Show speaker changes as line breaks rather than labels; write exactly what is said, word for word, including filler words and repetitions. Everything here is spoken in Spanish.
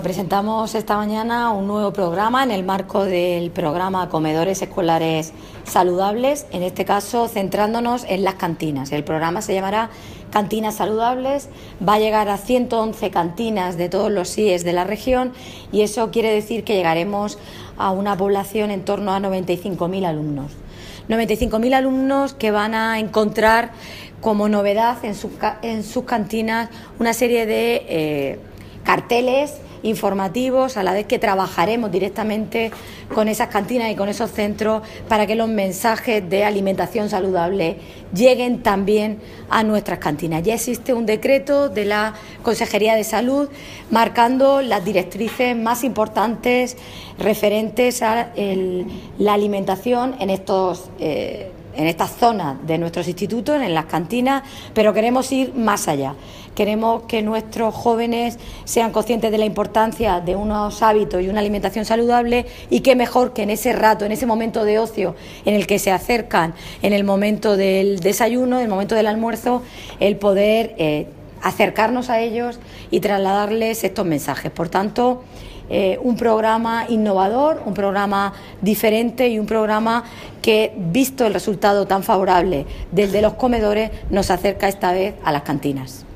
Presentamos esta mañana un nuevo programa en el marco del programa Comedores Escolares Saludables, en este caso centrándonos en las cantinas. El programa se llamará Cantinas Saludables, va a llegar a ciento once cantinas de todos los S I Es de la región y eso quiere decir que llegaremos a una población en torno a noventa y cinco mil alumnos. noventa y cinco mil alumnos que van a encontrar como novedad en sus, en sus cantinas una serie de eh, carteles informativos, a la vez que trabajaremos directamente con esas cantinas y con esos centros para que los mensajes de alimentación saludable lleguen también a nuestras cantinas. Ya existe un decreto de la Consejería de Salud marcando las directrices más importantes referentes a el, la alimentación en estos eh, en estas zonas de nuestros institutos, en las cantinas, pero queremos ir más allá. Queremos que nuestros jóvenes sean conscientes de la importancia de unos hábitos y una alimentación saludable y qué mejor que en ese rato, en ese momento de ocio en el que se acercan, en el momento del desayuno, en el momento del almuerzo, el poder eh, acercarnos a ellos y trasladarles estos mensajes. Por tanto, Eh, un programa innovador, un programa diferente y un programa que, visto el resultado tan favorable del de los comedores, nos acerca esta vez a las cantinas.